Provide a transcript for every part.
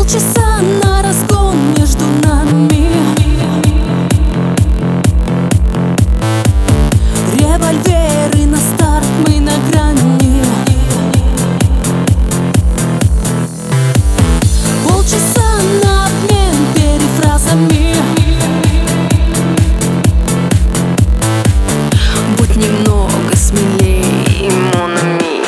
Полчаса на разгон между нами. Револьверы на старт, мы на грани. Полчаса на обмен перефразами. Будь немного смелее, mon ami.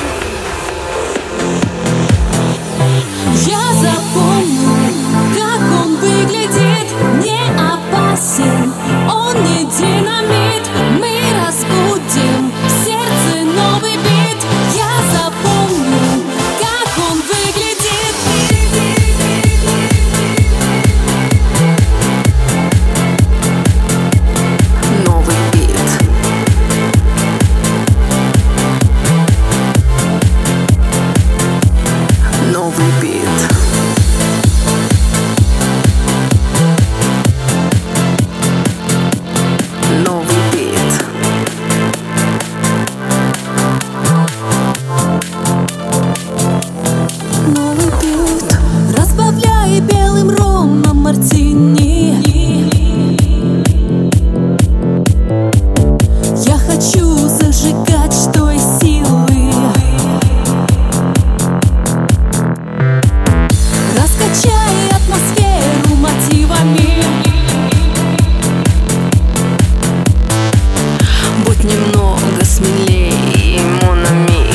Я запомню, как он выглядит. Не опасен, он не динамит. Мы разбудим в сердце новый бит. Я запомню, как он выглядит. Новый бит. Новый бит. Новый бит. Новый бит. Разбавляй белым ромом мартини. Я хочу зажигать, что из силы. Раскачай атмосферу мотивами. Будь немного смелее, mon ami.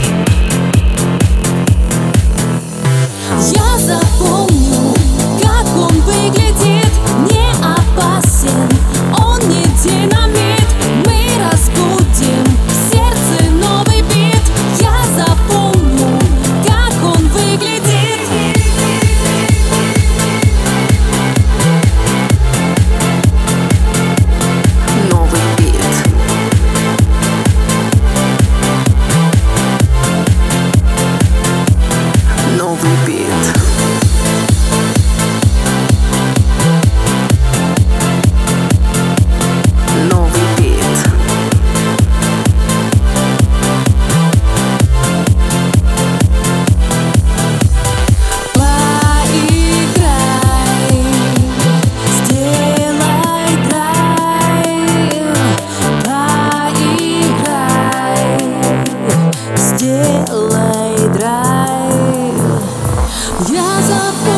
Я запомню, как он выглядит. Не опасен, он не динамит. Мы разбудим в сердце новый бит. Я запомню, как он выглядит. Новый бит. Новый бит. Новый бит. Поиграй, сделай драйв. Поиграй, сделай драйв. Я запомню.